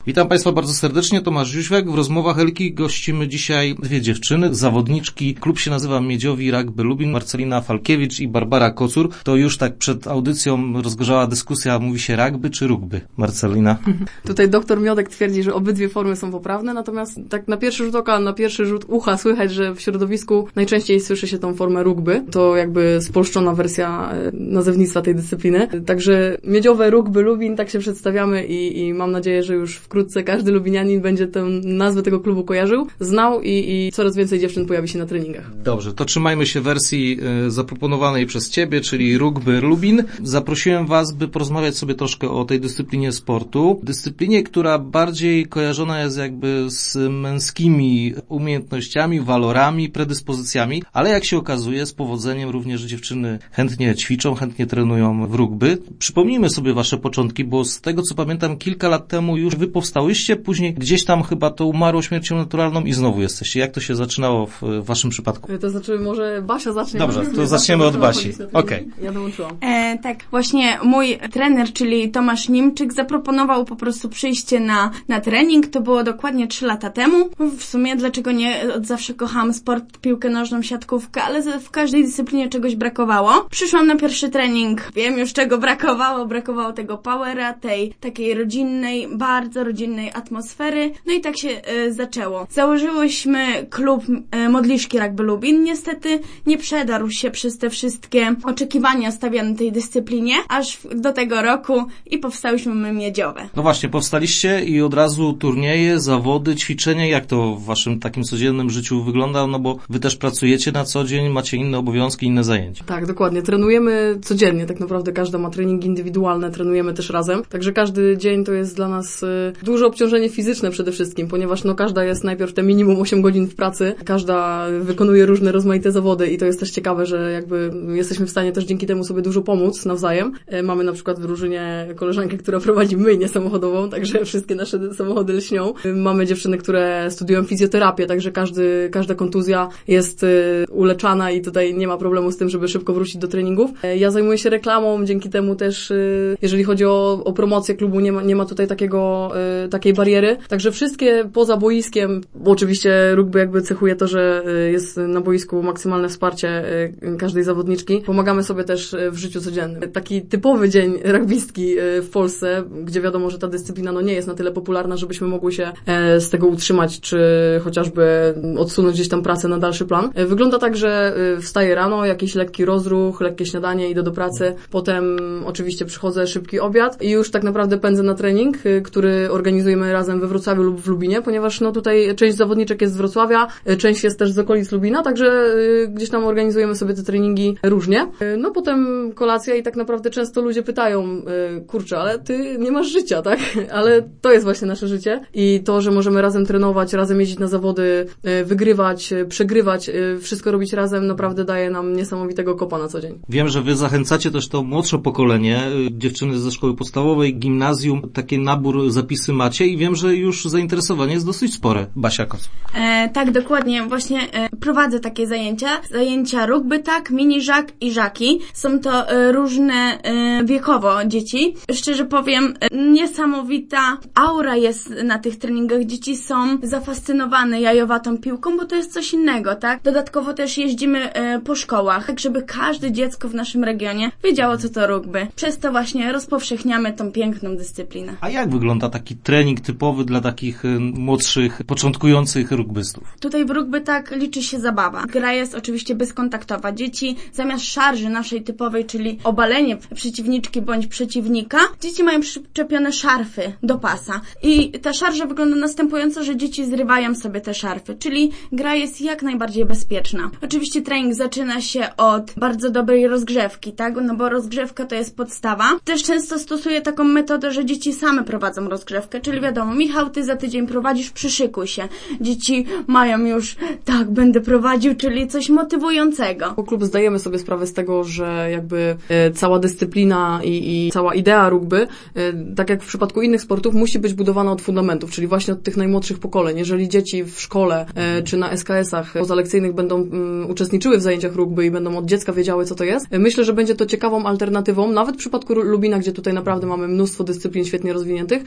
Witam Państwa bardzo serdecznie, Tomasz Jóźwiak. W rozmowach Elki gościmy dzisiaj dwie dziewczyny, zawodniczki. Klub się nazywa Miedziowi Rugby Lubin, Marcelina Falkiewicz i Barbara Kocur. To już tak przed audycją rozgorzała dyskusja, mówi się rugby czy rugby, Marcelina? Tutaj doktor Miodek twierdzi, że obydwie formy są poprawne, natomiast tak na pierwszy rzut oka, na pierwszy rzut ucha słychać, że w środowisku najczęściej słyszy się tą formę rugby. To jakby spolszczona wersja nazewnictwa tej dyscypliny. Także Miedziowe Rugby Lubin, tak się przedstawiamy i mam nadzieję, że już wkrótce każdy lubinianin będzie tę nazwę tego klubu kojarzył, znał i coraz więcej dziewczyn pojawi się na treningach. Dobrze, to trzymajmy się wersji zaproponowanej przez Ciebie, czyli Rugby Lubin. Zaprosiłem Was, by porozmawiać sobie troszkę o tej dyscyplinie sportu. Dyscyplinie, która bardziej kojarzona jest jakby z męskimi umiejętnościami, walorami, predyspozycjami, ale jak się okazuje, z powodzeniem również dziewczyny chętnie ćwiczą, chętnie trenują w rugby. Przypomnijmy sobie Wasze początki, bo z tego co pamiętam, kilka lat temu już Wy powstałyście, później gdzieś tam chyba to umarło śmiercią naturalną i znowu jesteście. Jak to się zaczynało w Waszym przypadku? To znaczy może Basia zacznie. Dobrze, to zaczniemy od Basi. Okej. Ja dołączyłam. Tak, właśnie mój trener, czyli Tomasz Nimczyk, zaproponował po prostu przyjście na trening. To było dokładnie 3 lata temu. W sumie dlaczego nie? Od zawsze kocham sport, piłkę nożną, siatkówkę, ale w każdej dyscyplinie czegoś brakowało. Przyszłam na pierwszy trening. Wiem już czego brakowało. Brakowało tego powera, tej takiej rodzinnej, bardzo rodzinnej atmosfery. No i tak się zaczęło. Założyłyśmy klub Modliszki Rugby Lubin. Niestety nie przedarł się przez te wszystkie oczekiwania stawiane tej dyscyplinie, aż do tego roku i powstałyśmy my Miedziowe. No właśnie, powstaliście i od razu turnieje, zawody, ćwiczenia. Jak to w Waszym takim codziennym życiu wygląda? No bo Wy też pracujecie na co dzień, macie inne obowiązki, inne zajęcia. Tak, dokładnie. Trenujemy codziennie. Tak naprawdę każda ma treningi indywidualne, trenujemy też razem. Także każdy dzień to jest dla nas duże obciążenie fizyczne przede wszystkim, ponieważ każda jest najpierw te minimum 8 godzin w pracy, każda wykonuje różne rozmaite zawody i to jest też ciekawe, że jakby jesteśmy w stanie też dzięki temu sobie dużo pomóc nawzajem. Mamy na przykład w drużynie koleżankę, która prowadzi myjnię samochodową, także wszystkie nasze samochody lśnią. Mamy dziewczyny, które studiują fizjoterapię, także każda kontuzja jest uleczana i tutaj nie ma problemu z tym, żeby szybko wrócić do treningów. Ja zajmuję się reklamą, dzięki temu też jeżeli chodzi o promocję klubu, nie ma tutaj takiej bariery. Także wszystkie poza boiskiem, bo oczywiście rugby jakby cechuje to, że jest na boisku maksymalne wsparcie każdej zawodniczki. Pomagamy sobie też w życiu codziennym. Taki typowy dzień rugbystki w Polsce, gdzie wiadomo, że ta dyscyplina nie jest na tyle popularna, żebyśmy mogły się z tego utrzymać, czy chociażby odsunąć gdzieś tam pracę na dalszy plan. Wygląda tak, że wstaję rano, jakiś lekki rozruch, lekkie śniadanie, idę do pracy, potem oczywiście przychodzę, szybki obiad i już tak naprawdę pędzę na trening, który organizujemy razem we Wrocławiu lub w Lubinie, ponieważ tutaj część zawodniczek jest z Wrocławia, część jest też z okolic Lubina, także gdzieś tam organizujemy sobie te treningi różnie. No potem kolacja i tak naprawdę często ludzie pytają, kurczę, ale ty nie masz życia, tak? Ale to jest właśnie nasze życie i to, że możemy razem trenować, razem jeździć na zawody, wygrywać, przegrywać, wszystko robić razem naprawdę daje nam niesamowitego kopa na co dzień. Wiem, że Wy zachęcacie też to młodsze pokolenie, dziewczyny ze szkoły podstawowej, gimnazjum, taki nabór, zapisy macie i wiem, że już zainteresowanie jest dosyć spore. Basia Kocur. Tak, dokładnie. Właśnie prowadzę takie zajęcia rugby, tak, mini żak i żaki. Są to różne wiekowo dzieci. Szczerze powiem, niesamowita aura jest na tych treningach. Dzieci są zafascynowane jajowatą piłką, bo to jest coś innego, tak? Dodatkowo też jeździmy po szkołach, tak żeby każde dziecko w naszym regionie wiedziało, co to rugby. Przez to właśnie rozpowszechniamy tą piękną dyscyplinę. A jak wygląda taki trening typowy dla takich młodszych, początkujących rugbystów? Tutaj w rugby tak liczy się zabawa. Gra jest oczywiście bezkontaktowa. Dzieci zamiast szarży naszej typowej, czyli obalenie przeciwniczki bądź przeciwnika, dzieci mają przyczepione szarfy do pasa. I ta szarża wygląda następująco, że dzieci zrywają sobie te szarfy, czyli gra jest jak najbardziej bezpieczna. Oczywiście trening zaczyna się od bardzo dobrej rozgrzewki, tak? No bo rozgrzewka to jest podstawa. Też często stosuję taką metodę, że dzieci same prowadzą rozgrzewkę, czyli wiadomo, Michał, ty za tydzień prowadzisz, przyszykuj się. Dzieci mają już, tak, będę prowadził, czyli coś motywującego. Jako klub zdajemy sobie sprawę z tego, że jakby cała dyscyplina i cała idea rugby, tak jak w przypadku innych sportów, musi być budowana od fundamentów, czyli właśnie od tych najmłodszych pokoleń. Jeżeli dzieci w szkole czy na SKS-ach pozalekcyjnych będą uczestniczyły w zajęciach rugby i będą od dziecka wiedziały, co to jest, myślę, że będzie to ciekawą alternatywą, nawet w przypadku Lubina, gdzie tutaj naprawdę mamy mnóstwo dyscyplin świetnie rozwiniętych, będzie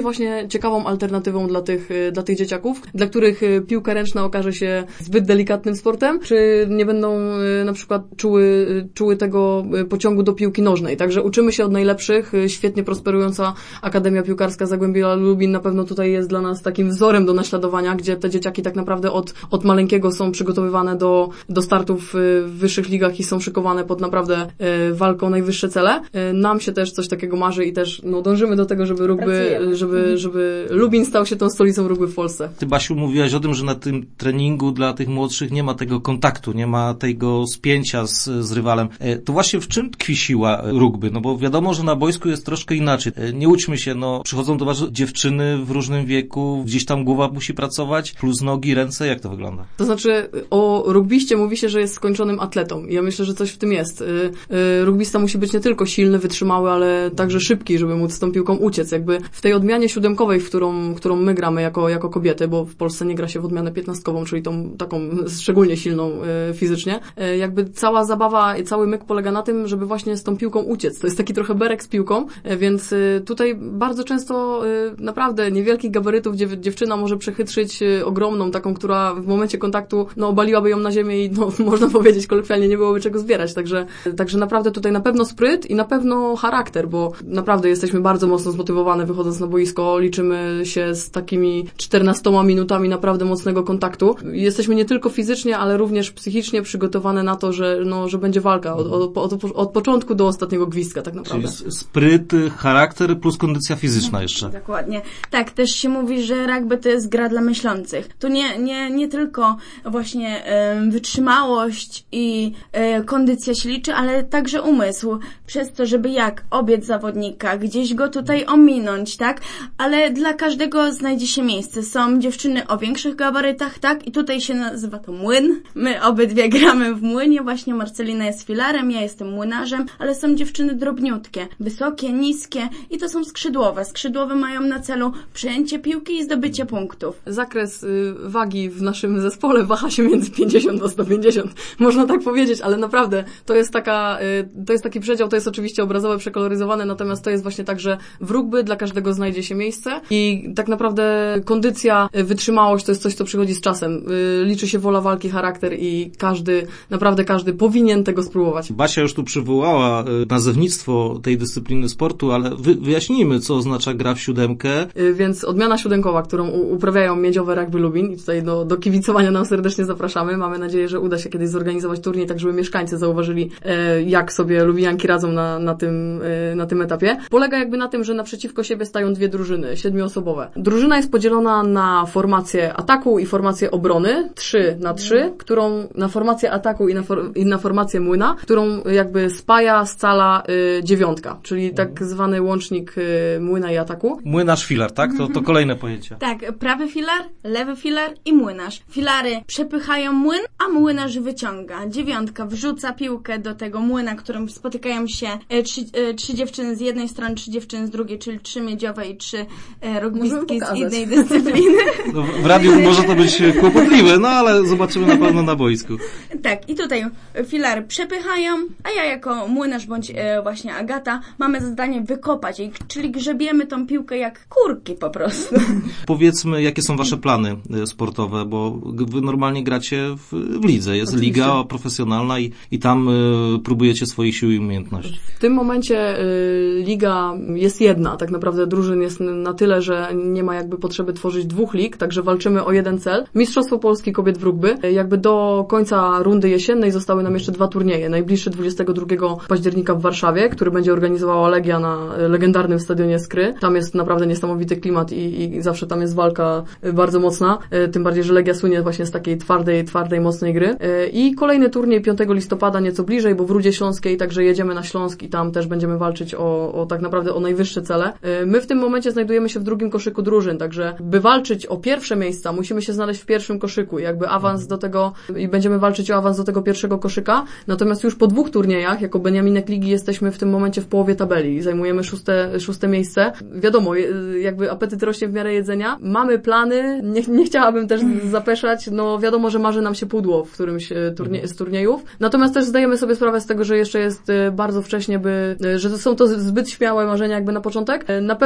będzie właśnie ciekawą alternatywą dla tych dzieciaków, dla których piłka ręczna okaże się zbyt delikatnym sportem, czy nie będą na przykład czuły tego pociągu do piłki nożnej. Także uczymy się od najlepszych. Świetnie prosperująca Akademia Piłkarska Zagłębia Lubin na pewno tutaj jest dla nas takim wzorem do naśladowania, gdzie te dzieciaki tak naprawdę od maleńkiego są przygotowywane do startów w wyższych ligach i są szykowane pod naprawdę walkę o najwyższe cele. Nam się też coś takiego marzy i też dążymy do tego, żeby rugby, żeby Lubin stał się tą stolicą rugby w Polsce. Ty, Basiu, mówiłaś o tym, że na tym treningu dla tych młodszych nie ma tego kontaktu, nie ma tego spięcia z rywalem. To właśnie w czym tkwi siła rugby? No bo wiadomo, że na boisku jest troszkę inaczej. Nie łudźmy się, przychodzą do was dziewczyny w różnym wieku, gdzieś tam głowa musi pracować, plus nogi, ręce, jak to wygląda? To znaczy, o rugbiście mówi się, że jest skończonym atletą. Ja myślę, że coś w tym jest. Rugbista musi być nie tylko silny, wytrzymały, ale także szybki, żeby móc z tą piłką uciec. Jakby w tej odmianie siódemkowej, w którą my gramy jako kobiety, bo w Polsce nie gra się w odmianę 15-kową, czyli tą taką szczególnie silną fizycznie. Jakby cała zabawa i cały myk polega na tym, żeby właśnie z tą piłką uciec. To jest taki trochę berek z piłką, więc tutaj bardzo często naprawdę niewielkich gabarytów dziewczyna może przechytrzyć ogromną, taką, która w momencie kontaktu obaliłaby ją na ziemię i można powiedzieć kolokwialnie nie byłoby czego zbierać. Także naprawdę tutaj na pewno spryt i na pewno charakter, bo naprawdę jesteśmy bardzo mocno zmotywowane wychodząc na boisko. Liczymy się z takimi 14 minutami naprawdę mocnego kontaktu. Jesteśmy nie tylko fizycznie, ale również psychicznie przygotowane na to, że będzie walka od początku do ostatniego gwizdka tak naprawdę. Czyli spryt, charakter plus kondycja fizyczna jeszcze. Dokładnie. Tak, też się mówi, że rugby to jest gra dla myślących. Tu nie tylko właśnie wytrzymałość i kondycja się liczy, ale także umysł. Przez to, żeby obiec zawodnika, gdzieś go tutaj ominąć, tak? Ale dla każdego znajdzie się miejsce. Są dziewczyny o większych gabarytach, tak? I tutaj się nazywa to młyn. My obydwie gramy w młynie. Właśnie Marcelina jest filarem, ja jestem młynarzem, ale są dziewczyny drobniutkie, wysokie, niskie i to są skrzydłowe. Skrzydłowe mają na celu przejęcie piłki i zdobycie punktów. Zakres wagi w naszym zespole waha się między 50 a 150. Można tak powiedzieć, ale naprawdę to jest taki przedział, to jest oczywiście obrazowe, przekoloryzowane, natomiast to jest właśnie tak, że w rugby dla każdego znajdzie się miejsce i tak naprawdę kondycja, wytrzymałość to jest coś, co przychodzi z czasem. Liczy się wola walki, charakter i naprawdę każdy powinien tego spróbować. Basia już tu przywołała nazewnictwo tej dyscypliny sportu, ale wyjaśnijmy, co oznacza gra w siódemkę. Więc odmiana siódemkowa, którą uprawiają Miedziowe Rugby Lubin i tutaj do kibicowania nam serdecznie zapraszamy. Mamy nadzieję, że uda się kiedyś zorganizować turniej, tak żeby mieszkańcy zauważyli, jak sobie lubianki radzą na tym etapie. Polega jakby na tym, że naprzeciwko siebie stają dwie drużyny, 7-osobowe. Drużyna jest podzielona na formację ataku i formację obrony, 3-3, którą na formację ataku i na formację młyna, którą jakby spaja, scala 9, czyli tak zwany łącznik młyna i ataku. Młynarz, filar, tak? To kolejne pojęcie. Tak, prawy filar, lewy filar i młynarz. Filary przepychają młyn, a młynarz wyciąga. 9 wrzuca piłkę do tego młyna, którym spotykają się 3 dziewczyny z jednej strony, 3 dziewczyny z drugiej, czyli 3 miedziowe i 3 rugbystki z innej dyscypliny. No, w radiu może to być kłopotliwe, ale zobaczymy na pewno na boisku. Tak, i tutaj filary przepychają, a ja jako młynarz bądź właśnie Agata mamy zadanie wykopać jej, czyli grzebiemy tą piłkę jak kurki po prostu. Powiedzmy, jakie są wasze plany sportowe, bo wy normalnie gracie w lidze. Jest oczywiście liga profesjonalna i tam próbujecie swoich sił i umiejętności. W tym momencie liga jest jedna. Tak naprawdę drużyn jest na tyle, że nie ma jakby potrzeby tworzyć 2 lig, także walczymy o jeden cel. Mistrzostwo Polski Kobiet w rugby. Jakby do końca rundy jesiennej zostały nam jeszcze 2 turnieje. Najbliższy 22 października w Warszawie, który będzie organizowała Legia na legendarnym stadionie Skry. Tam jest naprawdę niesamowity klimat i zawsze tam jest walka bardzo mocna. Tym bardziej, że Legia słynie właśnie z takiej twardej, mocnej gry. I kolejny turniej 5 listopada, nieco bliżej, bo w Rudzie Śląskiej, także jedziemy na Śląsk i tam też będziemy walczyć o tak naprawdę o najwyższe cele. My w tym momencie znajdujemy się w drugim koszyku drużyn, także by walczyć o pierwsze miejsca, musimy się znaleźć w pierwszym koszyku, jakby awans do tego i będziemy walczyć o awans do tego pierwszego koszyka. Natomiast już po 2 turniejach, jako Beniaminek Ligi, jesteśmy w tym momencie w połowie tabeli i zajmujemy szóste miejsce. Wiadomo, jakby apetyt rośnie w miarę jedzenia. Mamy plany, nie chciałabym też zapeszać, wiadomo, że marzy nam się pudło w którymś z turniejów. Natomiast też zdajemy sobie sprawę z tego, że jeszcze jest bardzo wcześnie, że są to zbyt śmiałe marzenia jakby na początek. Na pewno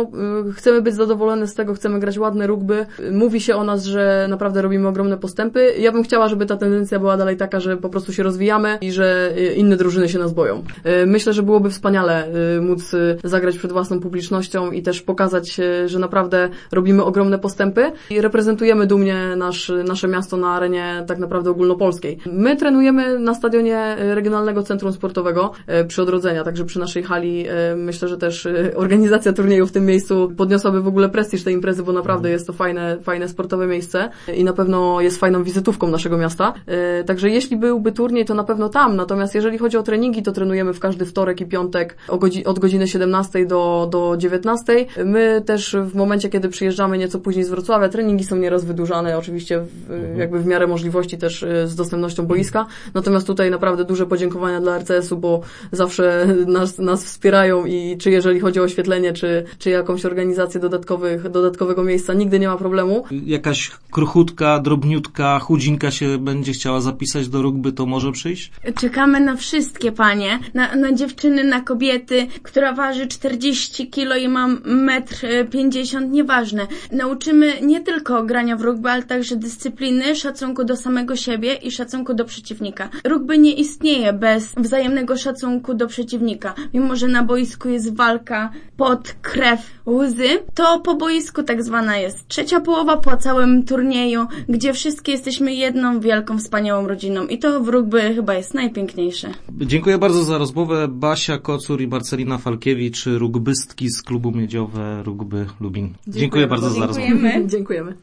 chcemy być zadowolone z tego, chcemy grać ładne rugby. Mówi się o nas, że naprawdę robimy ogromne postępy. Ja bym chciała, żeby ta tendencja była dalej taka, że po prostu się rozwijamy i że inne drużyny się nas boją. Myślę, że byłoby wspaniale móc zagrać przed własną publicznością i też pokazać, że naprawdę robimy ogromne postępy i reprezentujemy dumnie nasze miasto na arenie tak naprawdę ogólnopolskiej. My trenujemy na stadionie Regionalnego Centrum Sportowego przy Odrodzenia, także przy naszej hali. Myślę, że też organizacja turnieju w tym miejscu podniosłaby w ogóle prestiż tej imprezy, bo naprawdę jest to fajne sportowe miejsce i na pewno jest fajną wizytówką naszego miasta. Także jeśli byłby turniej, to na pewno tam. Natomiast jeżeli chodzi o treningi, to trenujemy w każdy wtorek i piątek od godziny 17 do 19. My też w momencie, kiedy przyjeżdżamy nieco później z Wrocławia, treningi są nieraz wydłużane, oczywiście jakby w miarę możliwości też z dostępnością boiska. Natomiast tutaj naprawdę duże podziękowania dla RCS-u, bo zawsze nas wspierają i czy jeżeli chodzi o oświetlenie, czy jakąś organizację dodatkowego miejsca, nigdy nie ma problemu. Jakaś kruchutka, drobniutka, chudzinka się będzie chciała zapisać do rugby, to może przyjść? Czekamy na wszystkie panie, na dziewczyny, na kobiety, która waży 40 kilo i ma 1,50 m, nieważne. Nauczymy nie tylko grania w rugby, ale także dyscypliny, szacunku do samego siebie i szacunku do przeciwnika. Rugby nie istnieje bez wzajemnego szacunku do przeciwnika. Mimo że na boisku jest walka, pot, krew, łzy, to po boisku tak zwana jest trzecia połowa po całym turnieju, gdzie wszystkie jesteśmy jedną wielką, wspaniałą rodziną i to w rugby chyba jest najpiękniejsze. Dziękuję bardzo za rozmowę. Basia Kocur i Marcelina Falkiewicz, rugbystki z klubu Miedziowe Rugby Lubin. Dziękuję bardzo za rozmowę. Dziękujemy.